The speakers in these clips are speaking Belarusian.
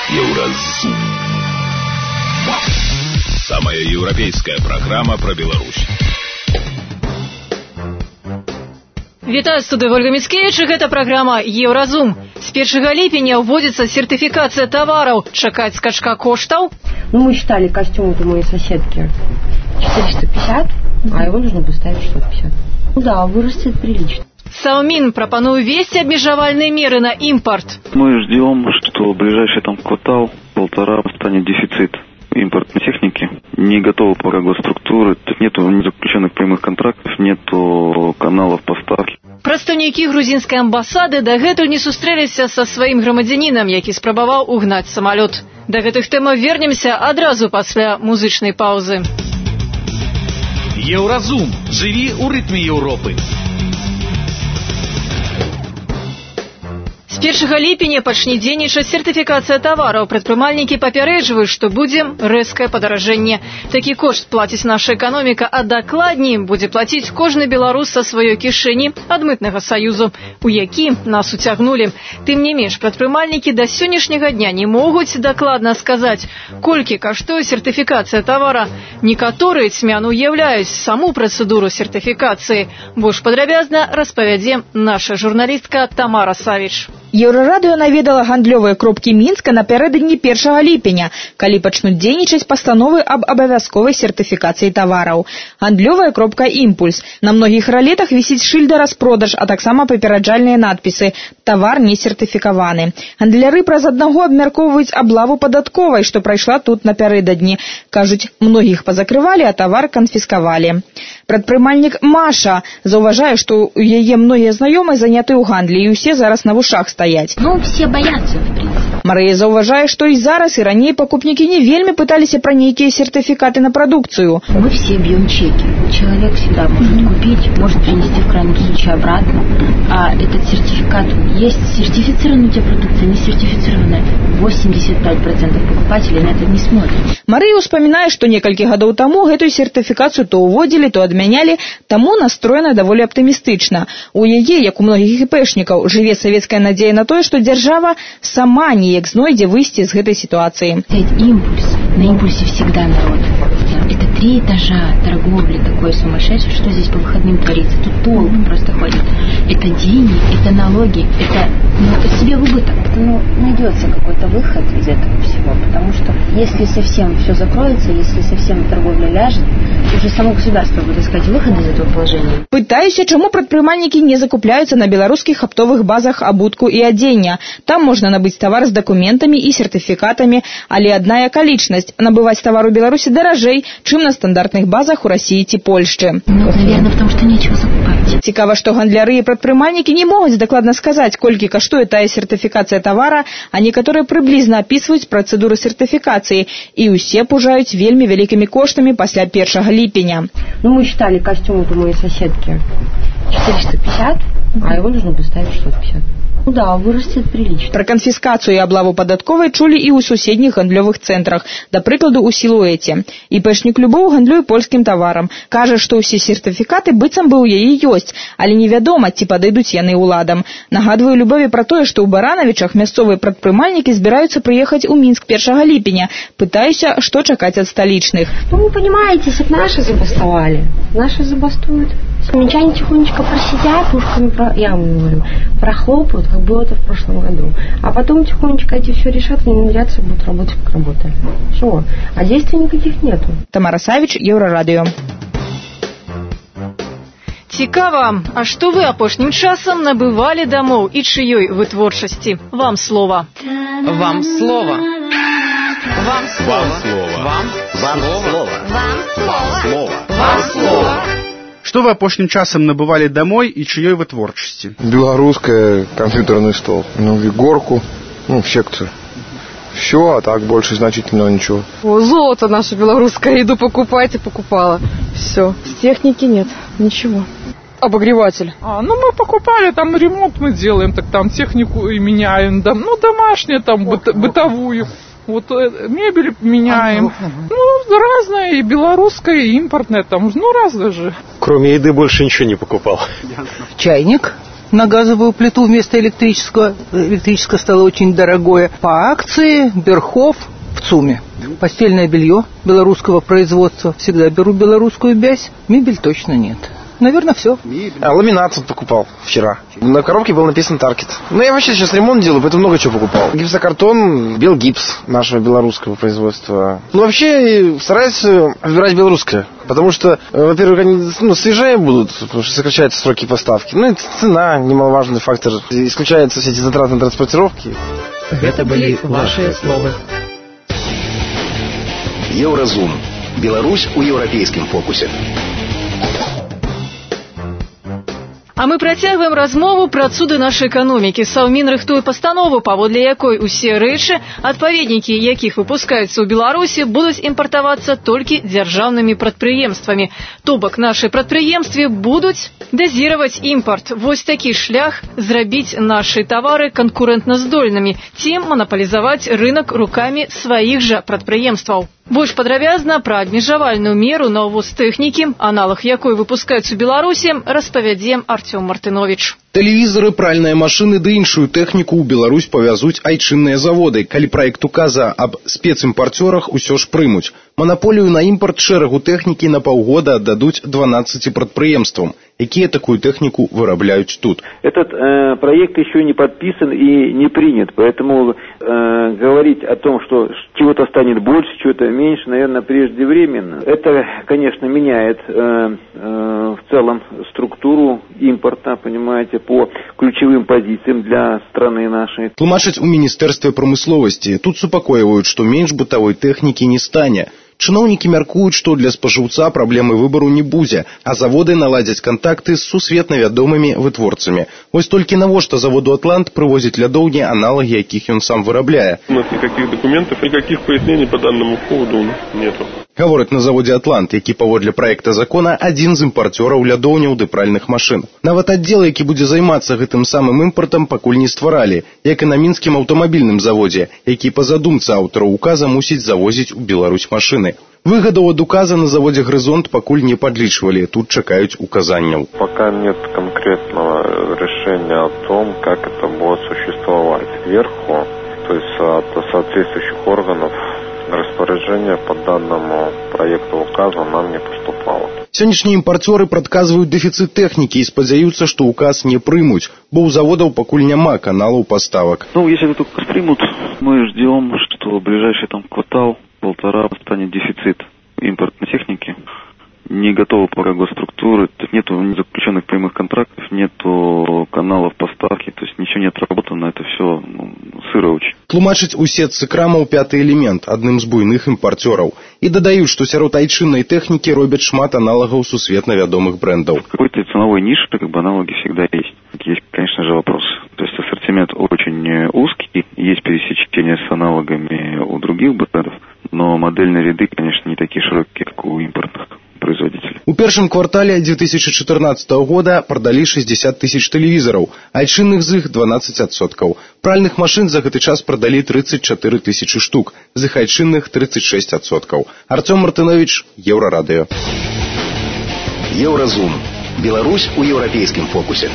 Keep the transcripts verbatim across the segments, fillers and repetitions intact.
Еўразум. Самая европейская программа про Беларусь. Вітаю, студыя Ольга Міцкевіч, і гэта праграма «Еўразум». С першага ліпеня вводится сертификация товаров. Чакать скачка коштов? Ну, мы считали костюм у моей соседки четыреста пятьдесят, а его нужно было ставить шестьсот пятьдесят. Ну да, вырастет прилично. Совмин пропонует ввести обмежевальные меры на импорт. Мы ждем, что в ближайший там квартал, полтора, станет дефицит импортной техники. Не готовы пока госструктуры, нету заключенных прямых контрактов, нету каналов поставки. Прадстаўнікі грузинской амбассады дагэтуль не сустрэліся со своим грамадзянінам, які спрабаваў угнаць самолет. Да гэтых тэмаў вернемся адразу пасля музычнай паузы. Еўразум. Жыві ў рытме Еўропы. С першага ліпеня пачне дзейнічаць сертыфікацыя тавараў. Прадпрымальнікі папярэджваюць, што будзе рэзкае падаражэнне. Такі кошт плаціць наша эканоміка, а дакладней будзе плаціць кожны беларус са сваёй кішэні ад мытнага саюзу, у які нас уцягнулі. Тым не менш, прадпрымальнікі да сённяшняга дня не могуць дакладна сказаць, колькі каштуе сертыфікацыя тавара. Некаторыя цьмяна уяўляюць саму працэдуру сертыфікацыі. Больш падрабязна распавядзе наша журналістка Тамара Савіч. Еўрарадыё наведала гандлёвыя кропкі Мінска напярэдадні першага ліпеня, калі пачнуць дзейнічаць пастановы аб абавязковай сертыфікацыі тавараў. Гандлёвая кропка «Імпульс». На многіх ралетах вісіць шыльда распродаж, а таксама папераджальныя надпісы «Тавар не сертыфікаваны». Гандляры праз аднаго абмяркоўваюць аблаву падатковай, што прайшла тут напярэдадні. Кажуць, многіх пазакрывалі, а тавар канфіскавалі. Прадпрымальнік Маша заўважае, што у яе многія знаёмыя заняты ў гандлі, і ўсе зараз на вушах стаяць. Ну, все боятся, в принципе. Марыя заўважае, што і зараз, і раней пакупнікі не вельмі пыталіся пра нейкія сертыфікаты на прадукцыю. Мы все бьем чеки. Человек всегда может купить, может принести в крайнем случае обратно. А этот сертификат есть сертифицированная у тебя продукция, не сертифицированная. восемьдесят пять процентов покупателей на это не смотрят. Марыя ўспамінае, што некалькі гадоў таму гэтую сертыфікацыю то ўводзілі, то адмянялі, таму настроена даволі аптымістычна. У яе, як у многіх іпэшнікаў, жыве савецкая надзея на тое, што дзяржава сама неяк знойдзе выйсці з гэтай сітуацыі. Импульс. На импульсе всегда народ. Это три этажа торговли такой сумасшедшей, что здесь по выходным творится. Тут толпы просто ходят. Это деньги, это налоги, это, ну, это себе в убыток. Ну, найдется какой-то выход из этого всего, потому что если совсем все закроется, если совсем торговля ляжет, уже само государство будет искать выход из этого положения. Пытаюся, чаму прадпрымальнікі не закупляюцца на беларускіх аптовых базах абутку і адзення. Там можна набыць тавар з дакументамі і сертыфікатамі, але адна акалічнасць – набываць тавар у Беларусі даражэй, чым на стандартных базах у России ці Польшчы. Ну, наверное, потому что нечего закупать. Цікава, што гандляры і прадпрымальнікі не могуць дакладна сказаць, колькі каштуе тая сертыфікацыя тавара, а некаторыя прыблізна апісваюць працэдуру сертыфікацыі, і ўсе пужаюць вельмі вялікімі коштамі пасля першага ліпеня. Ну, мы считали костюм у моей соседки четыреста пятьдесят, а его нужно было ставить шестьсот пятьдесят. Ну да, вырастет прилично. Пра канфіскацыю і аблаву падатковай чулі і ў суседніх гандлёвых цэнтрах, да прыкладу ў Сілуэце. Іпэшнік Любоў гандлюе польскім таварам. Кажа, што ўсе сертыфікаты быццам бы ў яе ёсць, але невядома, ці падыдуць яны ўладам. Нагадваю Любові пра тое, што ў Баранавічах мясцовыя прадпрымальнікі збіраюцца прыехаць у Мінск першага ліпеня. Пытаюся, што чакаць ад сталічных. Ну, вы понимаете, если бы наши забастовали, наши забастуют. Минчане тихонечко просидят, ушками, про... я вам говорю, прохлопают, как было это в прошлом году. А потом тихонечко эти все решат, не внедрятся, будут работать, как работали. Все. А действий никаких нету. Тамара Савіч, Еўрарадыё. Цікава, а што вы апошнім часам набывалі дамоў і чыёй вытворчасці? Вам слова. Вам слова. Вам слова. Вам слова. Вам слова. Вам слова. Вам слова. Что вы апошнім часам набывалі домой і чыёй вытворчасці? Белорусская, компьютерный стол, ну, вигорку, ну, в секцию. Все, а так больше значительно ничего. О, золото наше белорусское, иду покупать и покупала. Все. С техники нет, ничего. Обогреватель. А, ну мы покупали, там ремонт мы делаем, так там технику и меняем, да, ну домашнюю, там быт, бытовую. Вот мебель меняем. Ну, разное, и белорусское, и импортное, там, ну, разное же. Кроме еды больше ничего не покупал. Чайник. на газовую плиту вместо электрического. Электрическое стало очень дорогое. По акции Берхов в ЦУМе. Постельное белье белорусского производства. Всегда беру белорусскую бязь. Мебель точно нет. Наверное, все. А ламинат вот покупал вчера. На коробке был написан Таркет. Ну, я вообще сейчас ремонт делаю, поэтому много чего покупал. Гипсокартон, белгипс нашего белорусского производства. Ну, вообще, стараюсь выбирать белорусское. Потому что, во-первых, они ну, свежее будут, потому что сокращаются сроки поставки. Ну, и цена, немаловажный фактор. Исключаются все эти затраты на транспортировки. Это были ваши слова. Еўразум. Беларусь у еўрапейскім фокусе. А мы працягваем размову пра цуды нашай эканомікі. Саўмін рыхтуе пастанову, паводле якой усе рэчы, адпаведнікі якіх выпускаюцца ў Беларусі, будуць імпартавацца толькі дзяржаўнымі прадпрыемствамі. То бок нашы прадпрыемствы будуць дазіраваць імпарт. Вось такі шлях зрабіць нашы тавары канкурэнтназдольнымі, ці манапалізаваць рынак рукамі сваіх жа прадпрыемстваў. Больш падрабязна пра абмежавальную меру на ўвоз тэхнікі, аналаг якой выпускаюць у Беларусі, распавядзе Артём Мартынович. Тэлевізары, пральныя машыны ды іншую тэхніку ў Беларусь павязуць айчынныя заводы, калі праект указа аб спецімпарцёрах усё ж прымуць. Манаполію на імпарт шэрагу тэхнікі на паўгода аддадуць дванаццаці прадпрыемствам, якія такую тэхніку вырабляюць тут. Этот э, проект еще не подписан и не принят, поэтому э, говорить о том, что чего-то станет больше, чего-то меньше, наверное, преждевременно. Это, конечно, меняет э, э, в целом структуру импорта, понимаете, по ключевым позициям для страны нашей. Тлумачаць у Міністэрстве прамысловасці. Тут супакойваюць, што менш бытавой тэхнікі не стане. Чыноўнікі мяркуюць, што для спажыўца праблемы выбару не будзе, а заводы наладзяць кантакты з сусветна вядомымі вытворцамі. Вось толькі навошта заводу «Атлант» прывозіць лядоўні, аналагі якіх ён сам вырабляе. У нас никаких документов, никаких пояснений по данному поводу нету. Гавораць на заводзе «Атлант», які паводле праекта закона адзін з імпарцёраў лядоўняў ды пральных машын. Нават аддзел, які будзе займацца гэтым самым імпартам, пакуль не стваралі, як і на мінскім аўтамабільным заводзе, які па задумцы аўтараў указа мусіць завозіць у Беларусь машыны. Выгоду ад указа на заводе «Горизонт» пакуль не подлічвалі, тут чакаюць указанняў. Пока нет конкретного решения о том, как это будет существовать. Сверху, то есть от соответствующих органов, распоряжение по данному проекту указа нам не поступало. Сённяшнія імпарцёры прадказваюць дэфіцыт тэхнікі і спадзяюцца, што указ не прымуць, бо ў заводаў пакуль няма каналаў паставак. Ну, если этот указ примут, мы ждем, что в ближайший там квартал полтора станет дефицит импортной техники. Не готовы пока госструктуры, нету заключенных прямых контрактов, нету каналов поставки, то есть ничего не отработано, это все ну, сыро очень. Тлумачыць у сетцы крамаў пяты элемент, адным з буйных імпарцёраў. І дадаюць, што сярод айчыннай тэхнікі робяць шмат аналагаў сусветна вядомых брэндаў. В какой-то ценовой нише как бы аналоги всегда есть. Есть, конечно же, вопросы. То есть ассортимент очень узкий, есть пересечение с аналогами у других брендов, но модельные ряды, конечно, не такие широкие, как у импортных производителей. У першым квартале две тысячи четырнадцатого года продали шестьдесят тысяч тэлевізараў, айчынных з іх дванаццаць адсоткаў. Пральных машын за гэты час продали тридцать четыре тысячи штук, з іх айчынных тридцать шесть адсоткаў. Артём Мартынович, Еўрарадыё. Еўразум. Беларусь у еўрапейскім фокусе.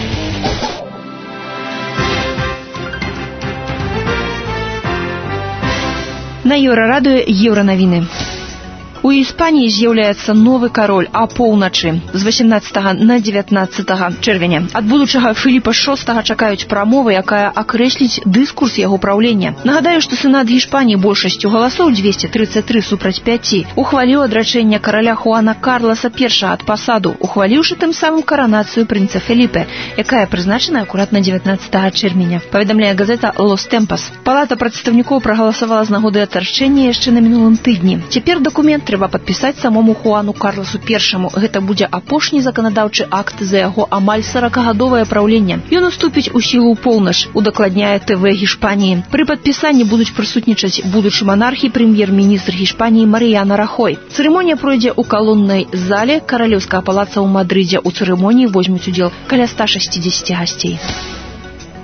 На Еўрарадыё еўранавіны. У Іспаніі з'яўляецца новы кароль апоўначы з восемнадцатага на дзевятнаццатага чэрвеня. Ад будучага Філіпа шостага чакаюць прамовы, якая акрэсліць дыскурс яго праўлення. Нагадаю, што сенат Гішпаніі большасцю галасоў двести тридцать три супраць пяці ухваліў адрачэнне караля Хуана Карласа першага ад пасаду, ухваліўшы тым самым каранацыю прынца Феліпе, якая прызначана акурат на дзевятнаццатага чэрвеня. Паведамляе газета «Лос Темпас». Палата прадстаўнікоў прагаласавала з нагоды атарчэння яшчэ на мінулым тыдні. Цяпер дакумент трэба падпісаць самому Хуану Карласу першаму. Гэта будзе апошні заканадаўчы акт за яго амаль сорокагадовае праўленне. Ён уступіць у сілу ў поўнач, удакладняе тэ вэ Гішпаніі. Пры падпісанні будуць прысутнічаць будучы монарх і прэм'ер-міністр Гішпаніі Марыяна Рахой. Цырымонія пройдзе ў калоннай зале Каралеўскага палаца ў Мадрыдзе. У цырымоніі возьмуць удзел каля ста шестидесяти гасцей.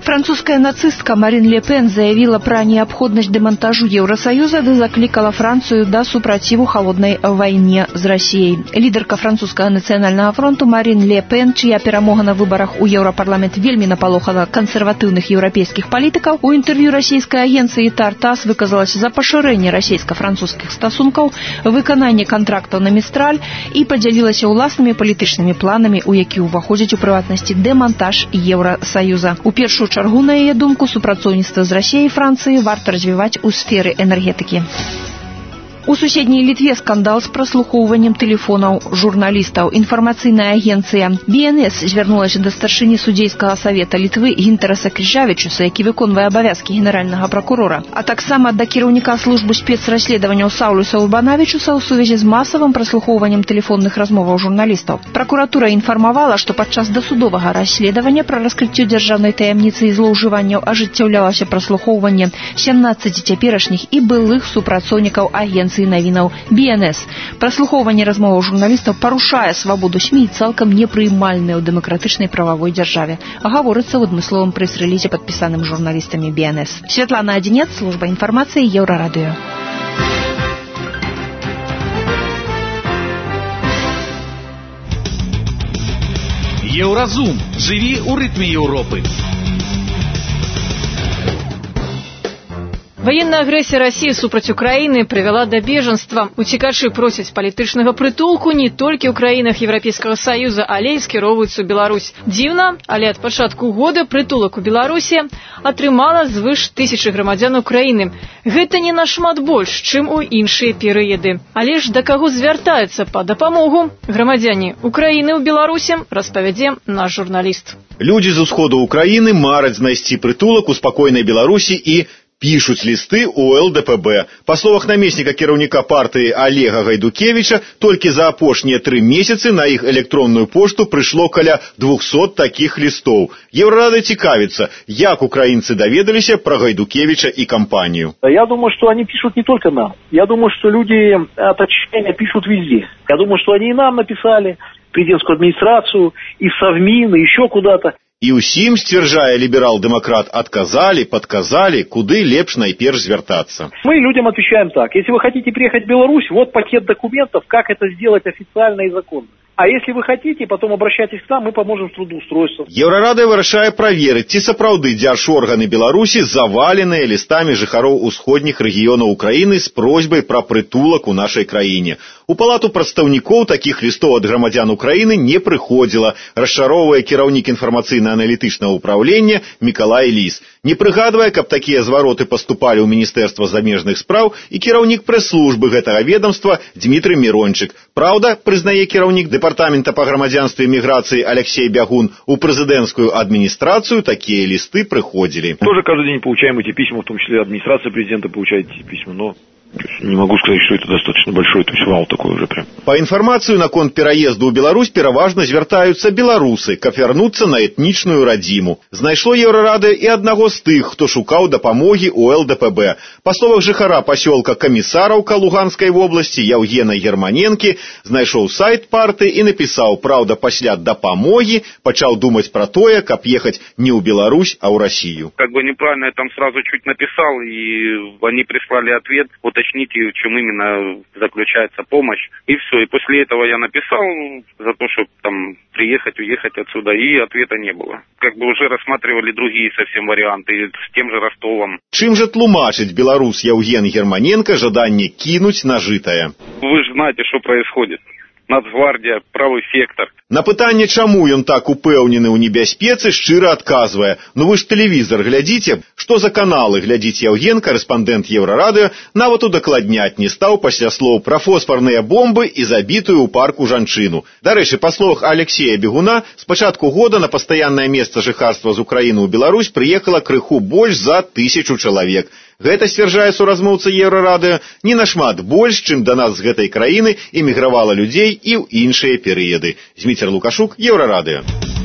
Французская нацистка Марин Ле Пен заявила про необходимость демонтажу Евросоюза и закликала Францию до супротиву холодной войне с Россией. Лидерка французского национального фронта Марин Ле Пен, чья перемога на выборах у Европарламент вельми напалохала консервативных европейских политиков, у интервью российской агенции Тартас выказалась за поширение российско-французских стосунков, выконание контрактов на Мистраль и поделилась уласними политичными планами, у які уваходять у приватности демонтаж Евросоюза. У першую чаргу, на яе думку, супрацоўніцтва з Расіяй і Францыяй варта развіваць у сферы энергетыкі. У суседняй Літве скандал з праслухоўваннем тэлефонаў журналістаў. Інфармацыйная агенцыя би эн эс звярнулася да старшыні судзейскага савета Літвы Гінтараса Крыжавічуса, які выконвае абавязкі генеральнага пракурора, а таксама да кіраўніка службы спецрасследаванняў Саўлюса Урбанавічуса ў сувязі з масавым праслухоўваннем тэлефонных размоваў журналістаў. Пракуратура інфармавала, што падчас дасудовага расследавання пра раскрыццё дзяржаўнай таямніцы і злоўжыванняў ажыццяўлялася праслухоўванне сямнаццаці цяперашніх і былых супрацоўнікаў агенцыі навінаў би эн эс. Праслухоўванне размоваў журналістаў парушае свабоду СМІ і цалкам непрыймальнае ў дэмакратычнай прававой дзяржаве, гаворыцца ў адмысловым прэс-рэлізе, падпісаным журналістамі би эн эс. Святлана Адзінец, служба інфармацыі, Еўрарадыё. Еўразум. Жыві ў рытме Еўропы. Военная агрессия России супраць Украины привела до беженства. Уцекачы просяць палітычнага прытулку не толькі ў краінах Еўрапейскага Саюза, але і скіроўваюцца ў Беларусь. Дзіўна, але ад пачатку года прытулак у Беларусі атрымала звыш тысячы грамадзян Украіны. Гэта не нашмат больш, чым у іншыя перыяды. Але ж да каго звяртаецца па дапамогу грамадзяне Украіны ў Беларусі, распавядзе наш журналіст. Людзі з усходу Украіны мараць знайсці прытулак у спакойнай Беларусі і пишут листы у эл дэ пэ бэ. По словах наместника кіраўніка партии Олега Гайдукевича, только за апошнія три месяцы на их электронную пошту пришло каля двухсот таких листов. Еврорада цікавится, як украинцы доведалися про Гайдукевича и компанию. Я думаю, что они пишут не только нам. Я думаю, что люди от отчаяния пишут везде. Я думаю, что они и нам написали, президентскую администрацию, и в Совмин, и еще куда-то. І ўсім, сцвярджае ліберал-дэмакрат, отказали, подказали, куды лепш найперш звяртацца. Мы людям отвечаем так. Если вы хотите приехать в Беларусь, вот пакет документов, как это сделать официально и законно. А если вы хотите, потом обращайтесь к нам, мы поможем с трудоустройством. Еўрарада вырашае праверыць, ці сапраўды дзяржорганы Беларусі заваленыя лістамі жыхароў усходніх рэгіёнаў Украіны з просьбай пра прытулак у нашай краіне. У палату прадстаўнікоў такіх лістоў ад грамадзян Украіны не прыходзіла, расчароўвае кіраўнік інфармацыйна-аналітычнага ўправлення Мікалай Ліс. Не прыгадвае, каб такія звароты паступалі ў Міністэрства замежных спраў і кіраўнік прэс-службы гэтага ведомства Дмітрый Мирончык. Праўда, прызнае кіраўнік Департамента по громадянству и миграции Алексей Бягун, у президентскую администрацию такие листы приходили. Тоже каждый день получаем эти письма, в том числе администрация президента получает эти письма, но не могу сказать, что это достаточно большой, то есть вал такой уже прям. По информацию наконт пераезду ў Беларусь пераважна звяртаюцца беларусы, каб вярнуцца на этнічную радзіму. Знайшло Еўрарада і аднаго з тых, хто шукаў дапамогі ў эл дэ пэ бэ. Па словах жыхара пасёлка Камісараўка Луганскай вобласці Яўгена Германенкі, знайшоў сайт парты і напісаў, праўда, пасля дапамогі пачаў думаць пра тое, каб ехаць не ў Беларусь, а ў Россию. Как бы неправильно я там сразу чуть написал, и они прислали ответ, уточните, в чем именно заключается помощь. И все. И после этого я написал за то, чтобы там приехать, уехать отсюда, и ответа не было. Как бы уже рассматривали другие совсем варианты с тем же Ростовом. Чым же тлумачыць беларус Яўген Германенко жаданне кинуть нажитое? Вы же знаете, что происходит. Нацгвардия, правый сектор. На пытанне, чаму ён так упэўнены ў небяспецы, шчыра адказвае: ну вы ж тэлевізор глядзіце, што за каналы глядзіць Яўген, карэспандэнт Еўрарадыё, нават удакладняць не стаў пасля слоў пра фосфарныя бомбы і забітую ў парку жанчыну. Дарэчы, па словах Алексея Бегуна, з пачатку года на пастаяннае месца жыхарства з Украіны ў Беларусь прыехала крыху больш за тысячу чалавек. Гэта, сцвярджае суразмоўца Еўрарадыё, не нашмат больш, чым да нас з гэтай краіны эмігравала людзей і ў іншыя перыяды. Зміцер Лукашук, Еўрарадыё.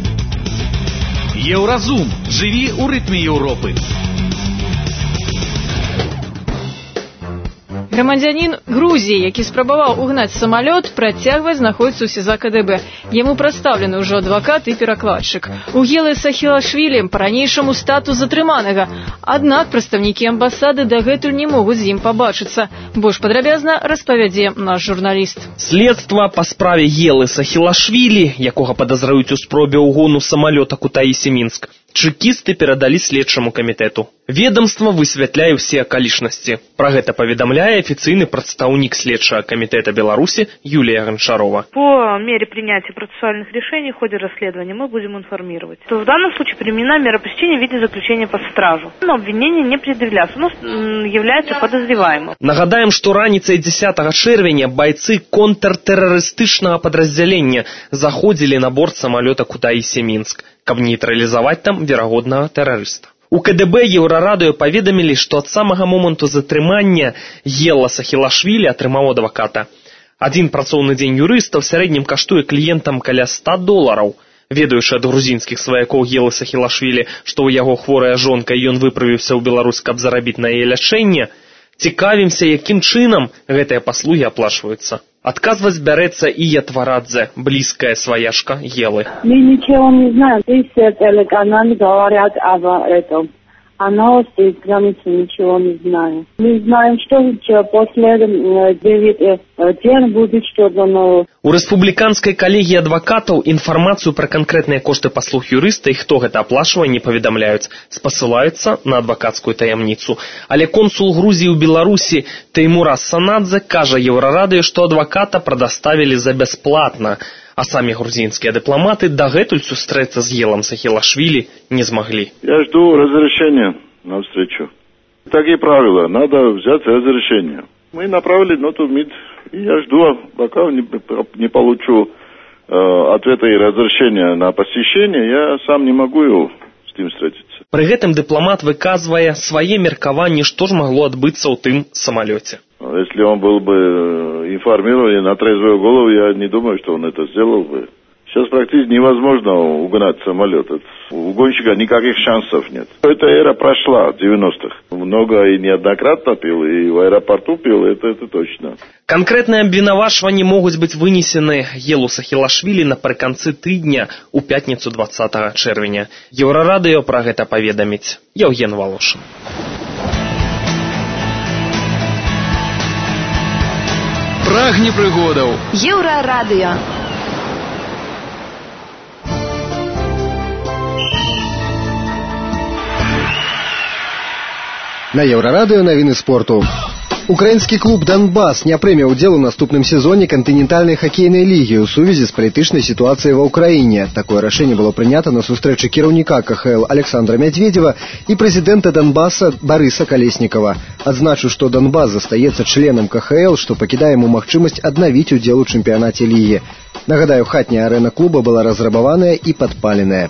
Еўразум. Жыві ў рытме Еўропы. Грамадзянін Грузіі, які спрабаваў угнаць самалёт, працягвае знаходзіцца ў СІЗА КДБ. Яму прадстаўлены ўжо адвакат і перакладчык. У Гелы Сахилашвили па-ранейшаму статус затрыманага. Аднак прадстаўнікі амбасады дагэтуль не могуць з ім пабачыцца. Больш падрабязна распавядзе наш журналіст. Следства па справе Гелы Сахилашвили, якога падазраюць у спробе угону самалёта Кутаиси-Минск, чэкісты перадалі следчаму камітэту. Ведомство высвятляе ўсе акалічнасці. Пра гэта паведамляе афіцыйны прадстаўнік следчага камітэта Беларуси Юлия Гончарова. По мере принятия процессуальных решений в ходе расследования мы будем информировать, что в данном случае применена мера пресечения в виде заключения под стражу. Но обвинение не предъявляется, но является подозреваемым. Нагадаем, што раніцай дзесятага чэрвеня бойцы контртэрарыстычнага падраздзялення заходзілі на борт самалёта Кутаиси-Минск, каб нейтралізаваць там верагоднага тэрарыста. У КДБ Еўрарадыё паведамілі, што ад самага моманту затрымання Гела Сахилашвили атрымаў адваката. Адзін працоўны дзень юрыста ў сярэднім каштуе кліентам каля ста долараў. Ведаючы ад грузінскіх сваякоў Гелы Сахилашвили, што ў яго хворая жонка і ён выправіўся ў Беларусь, каб зарабіць на яе лячэнне, цікавімся, якім чынам гэтыя паслугі аплачваюцца. Отказывать берется и Ятварадзе, близкая свояшка Гелы. Мы ничего не знаем. Здесь телеканалы говорят об этом. А новости из границы ничего не знаем. Мы знаем, что после девяти дней будет что-то новое. У рэспубліканскай калегіі адвакатаў інфармацыю пра канкрэтныя кошты паслуг юрыста і хто гэта аплачвае не паведамляюць, спасылаюцца на адвакацкую таямніцу. Але консул Грузіі ў Беларусі Теймураз Санадзе кажа Еўрарадыё, што адваката прадаставілі за бясплатна, а самі грузинские дипломаты дагэтуль сустрэцца с Гелом Сахилашвили не смогли. Я жду разрешения на встречу. Такие правила, надо взять разрешение. Мы направили ноту в МИД, и я жду, пока не, не получу э, ответа и разрешения на посещение, я сам не могу его с ним встретиться. При гэтым дипломат выказывае свае меркаванні, што ж могло адбыцца ў тым самолете. Если он был бы информирован на трезвую голову, я не думаю, что он это сделал бы. Сейчас практически невозможно угнать самолет. У гонщика никаких шансов нет. Эта эра прошла в девяностых. Много и неоднократно пил, и в аэропорту пил, это, это точно. Конкретные обвинавачванні могуць быць вынесены Гелу Сахилашвили напрыканцы тыдня у пятніцу двадцатага чэрвеня. Еўрарадыё пра гэта паведаміць Яўген Волошин. Прагні прыгодаў. Еўрарадыё. На Еўрарадыё навіны спорту. Украінскі клуб «Донбас» не прыме ўдзел у наступным сезоне кантынентальнай хакейнай лігі ў сувязі з палітычнай сітуацыяй ва ўкраіне. Такое рашэнне было прынята на сустрэчы кіраўніка КХЛ Александра Мядведзева і прэзідэнта Донбаса Барыса Калеснікава. Адзначу, што Донбас застаецца членам КХЛ, што пакідае яму магчымасць аднавіць удзел у чэмпіянаце лігі. Нагадаю, хатняя арэна клуба была разрабаваная і падпаленая.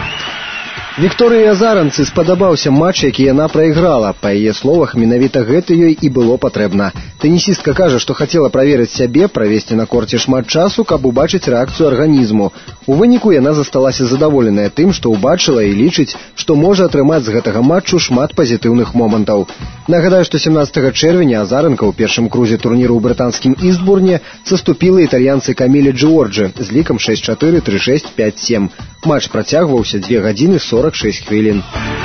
Вікторыі Азаранцы спадабаўся матч, які яна прайграла. Па яе словах, менавіта гэта ёй і было патрэбна. Тэнісістка кажа, што хацела праверыць сябе, правесці на корце шмат часу, каб убачыць рэакцыю арганізму. У выніку яна засталася задаволеная тым, што ўбачыла і лічыць, што можа атрымаць з гэтага матчу шмат пазітыўных момантаў. Нагадаю, што сямнадцатага чэрвеня Азаранка ў першым крузе турніру ў брытанскім Істбурне саступіла італьянцы Каміле Джорджы з лікам шэсць чатыры, тры шэсць, пяць сем. Матч працягваўся дзве гадзіны сорок шэсць хвілін.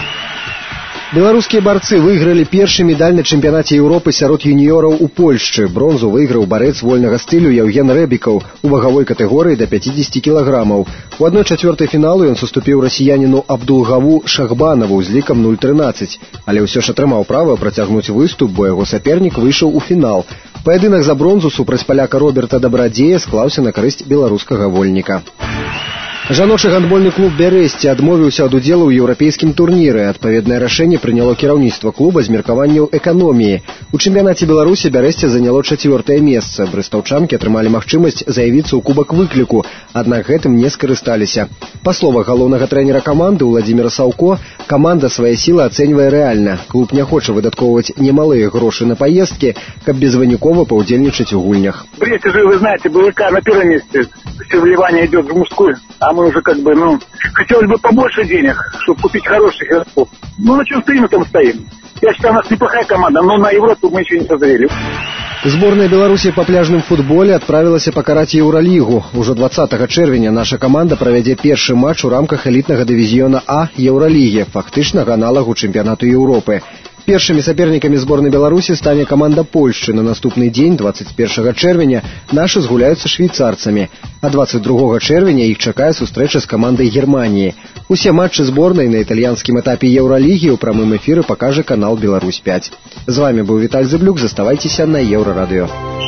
Беларускія барцы выйгралі першы медаль на чэмпіянаце Еўропы сярод юніёраў у Польшчы. Бронзу выйграў барэц вольнага стылю Яўген Рэбікаў у вагавой катэгорыі да пяцідзесяці кілаграмаў. У адной чацвёртай фіналу ён саступіў расіяніну Абдулгаву Шахбанаву з лікам нуль трынаццаць, але ўсё ж атрымаў права працягнуць выступ, бо яго сапернік выйшаў у фінал. Паядынак за бронзу супраць паляка Роберта Дабрадзея склаўся на карысць беларускага вольніка. Жаночы гандбольны клуб «Бярэсце» адмовіўся ад удзелу ў еўрапейскім турніры. Адпаведнае рашэнне прыняло кіраўніцтва клуба з меркаванняў эканоміі. У чэмпіянаце Беларусі «Бярэсце» заняло чацвёртае месца. Брыстаўчанкі атрымалі магчымасць заявіцца ў кубак выкліку, аднак гэтым не скарысталіся. Па словах галоўнага трэнера каманды Владзіміра Саўко, каманда свае сілы ацэньвае рэальна. Клуб не хоча выдаткоўваць немалыя грошы на паездкі, каб безвынікова паўдзельничать у гульнях. В Бресте же, вы знаете, БВК на первом месте. Все вливание идет в мужскую, а мы уже как бы, ну, хотелось бы побольше денег, чтобы купить хороших игроков. Ну, на чем стоим, на том стоим. Я считаю, у нас неплохая команда, но на Европу мы еще не созрели. Сборная Беларуси по пляжным футболе отправілася пакараць Еўралігу. Ужо двадцатага чэрвеня наша каманда правядзе першы матч у рамках элітнага дывізіёна А Еўралігі, фактычнага аналагу чэмпіянату Еўропы. Першымі сапернікамі зборнай Беларусі стане каманда Польшчы. На наступны дзень, двадцать первого чэрвеня, нашы згуляюцца швейцарцамі, а двадцать другого чэрвеня іх чакае сустрэча з камандай Германіі. Усе матчы зборнай на італьянскім этапе Еўралігі ў прамым эфіры пакажа канал Беларусь пять. З вами быў Віталь Зыблюк, заставайцеся на Еўрарадыё.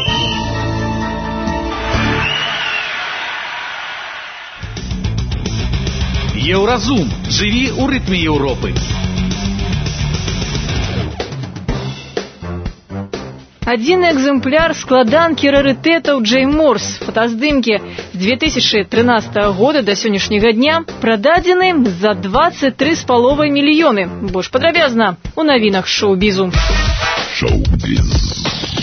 Еўразум. Жыві ў рытме Еўропы. Один экземпляр складанки раритетов Джей Морс фотоздымки с две тысячи тринадцатого года до сегодняшнего дня продадены за двадцать три с половой миллионы. Больше подробязно у новинах шоу-бизу. Шоу-біз.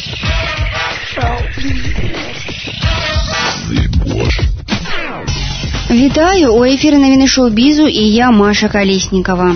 Вітаю, у эфире новины шоу-бизу и я, Маша Колесникова.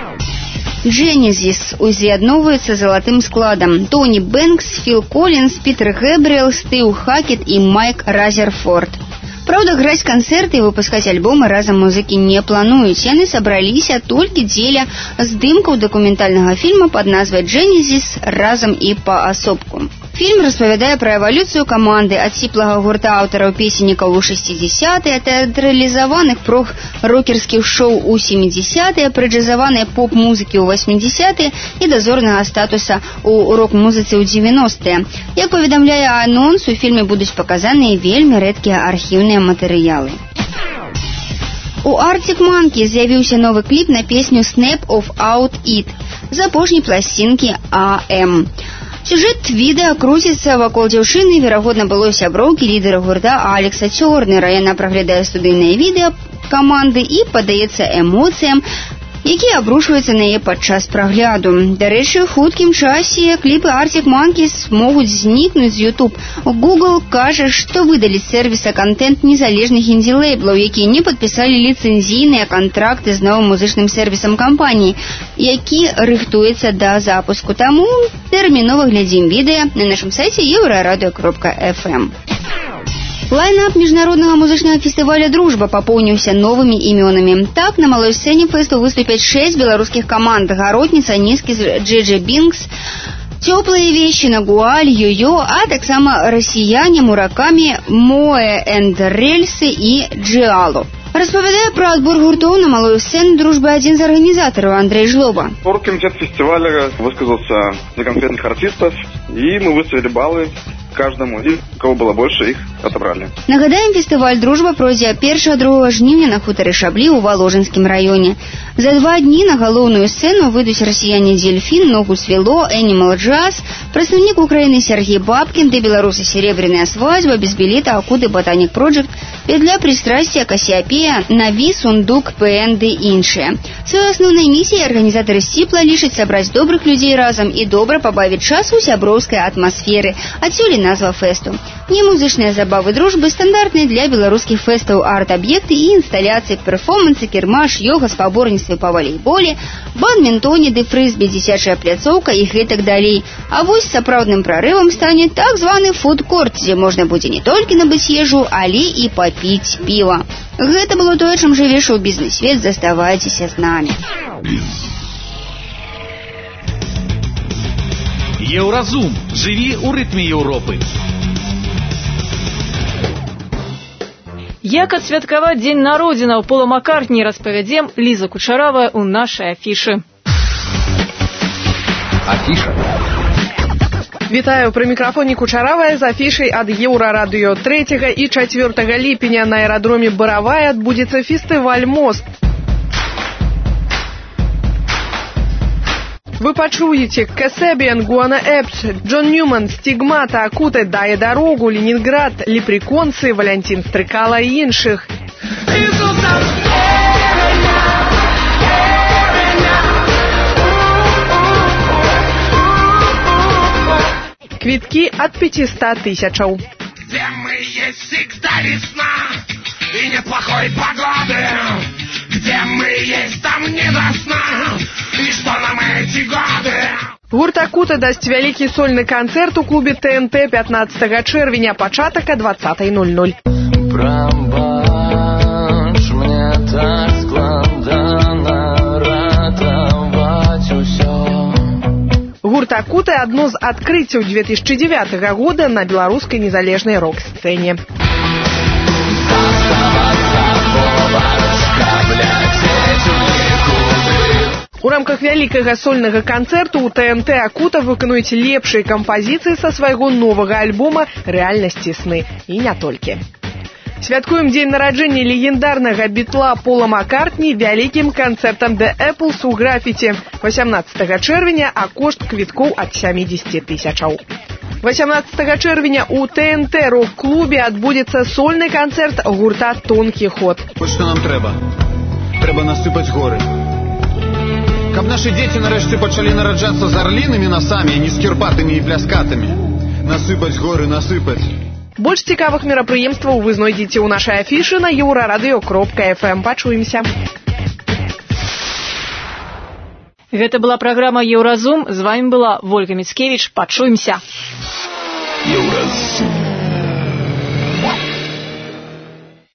Genesis уз'ядновуються золотым складом. Тони Бэнкс, Фил Коллинз, Питер Гэбриэл, Стив Хакет и Майк Разерфорд. Правда, граць канцэрты і выпускаць альбомы разам музыкі не плануюць. Яны сабраліся толькі дзеля здымкаў дакументальнага фільма пад назвай «Genesis» разам і паасобку. Фільм распавядае пра эвалюцыю каманды ад сіплага гурта аўтараў песеннікаў у шэсцідзесятыя, тэатралізаваных прог-рокерскіх шоу у сямідзесятыя, прыджазаванай поп-музыкі ў восьмідзесятыя і дазорнага статуса ў рок-музыцы ў дзевяностыя. Як паведамляе анонс, у фільме будуць паказаныя вельмі рэдкія архіўныя матэрыялы. У Arctic Monkeys з'явіўся новы кліп на песню «Snap of Out It» з апошняй пласцінкі «А Эм». Сюжет відэа круціцца вакол дзяўчыны, верагодна, было сяброўкі лідара гурта Алекса Цёрнера. Яна праглядае студыйнае відэа каманды і паддаецца эмоцыям, якія абрушваюцца на яе падчас прагляду. Дарэчы, хуткім часе кліпы Arctic Monkeys могуць знікнуць з YouTube. Google кажа, што выдаліць сервіса контент незалежных інді-лейблаў, якія не падпісалі ліцэнзійныя кантракты з новым музычным сервісам кампаніі, які рыхтуецца да запуску. Таму тэрмінова глядзім відэа на нашым сайце еўрарадыё кропка эф эм. Лайнап міжнароднага музычнага фестываля «Дружба» папоўніўся новымі імёнамі. Так, на малой сцэне фэсту выступяць шэсць беларускіх каманд: «Гаротніца», «Нізкі», «Джей-Джей Бінкс», «Цёплыя вещи», «Нагуаль», «Йо-Йо», а таксама расіяне «Мураками», «Моэ энд Рельсы» і «Джиало». Распавядае пра адбор гуртоў на малую сцэну «Дружбы» один из организаторов, Андрей Жлоба. Оргкомитет фестиваля высказался за конкретных артистов, и мы выставили баллы каждому, и у кого было больше, их отобрали. Нагадаем, фестываль «Дружба» пройдзе першага-другога жніўня на хутары Шаблі ў Валожынскім раёне. За два дні на галоўную сцэну выйдуць расіяне «Дельфін», «Ногу свело», «Animal Jazz», прадстаўнік Украіны Сергей Бабкін, ды беларусы «Серебряная свадьба», без билета «Акуды», «Ботаник Project», «Петля пристрастия», «Кассиопея», «Нави», «Сундук», «ПН» ды іншыя. Своей основной миссией организаторы «Сціпла» лічаць сабраць добрых людзей разам і добра пабавіць час у сяброўскай атмасферы. Адсюль назва фэсту. Немузычныя забавы дружбы стандартныя для беларускіх фэстаў, арт-аб'екты і інсталяцыі, перформансы, кірмаш, йога, спаборніцтвы па валейболе, бадмінтоне ды фрысбі, дзіцячая пляцоўка і гэтак далей. А вось сапраўдным прарывам стане так званы фудкорт, дзе можна будзе не толькі набыць ежу, але і папіць піва. Гэта было тое, чым жыве шоу-бізнес-свет. Заставайцеся з намі. Еўразум. Жыві ў рытме Еўропы. Як адсвяткаваць дзень народзінаў Пола Маккартні распавядзем Ліза Кучаравая ў нашай афішы. Афіша. Вітаю, пры мікрафоне Кучаравая з афішай ад Еўрарадыё. трэцяга і чацвёртага ліпеня на аэрадроме Баравая адбудзецца фестываль «Мост». Вы пачуеце Касэбіан, Гуана Эпс, Джон Ньюман, Стигмата, Акута, Дае дарогу, Ленинград, Лепреконцы, Валянтин Стрыкала і іншых. Квитки от пятисот тысячаў. Где мы есть всегда весна и нет плохой погоды. Где мы есть, там не до сна. И что нам эти годы? Гурт «Акута» дасць вялікі сольны канцэрт у клубе ТНТ пятнадцатага чэрвеня, пачатак о двадцатай ноль ноль. Прабач, мне так складана ратаваць усё. Гурт «Акута» – адно з адкрыццяў две тысячи девятого года на беларускай незалежнай рок-сцэне. У рамках вялікага сольнага канцэрту у ТНТ «Акута» выканаюць лепшыя кампазіцыі са свайго новага альбома «Рэальнасці сны» і не толькі. Святкуем дзень нараджэння легендарнага бітла Пола Маккартні вялікім канцэртам The Apples у графіці васямнадцатага чэрвеня, а кошт квіткоў ад сямідзесяці тысячаў. васямнадцатага чэрвеня у ТНТ рок-клубе адбудзецца сольны канцэрт гурта «Тонкі ход». Вот што нам трэба. Трэба насыпаць горы. Каб нашы дзеці нарэшце пачалі нараджацца з арлінымі насамі, а не з кірпатымі і пляскатымі. Насыпаць горы, насыпаць. Больш цікавых мерапрыемстваў вы знойдзеце ў нашай афішы на еўрарадыё кропка эф эм. Пачуемся. Гэта была праграма «Еўразум». З вамі была Вольга Міцкевіч. Пачуемся. Еўразум.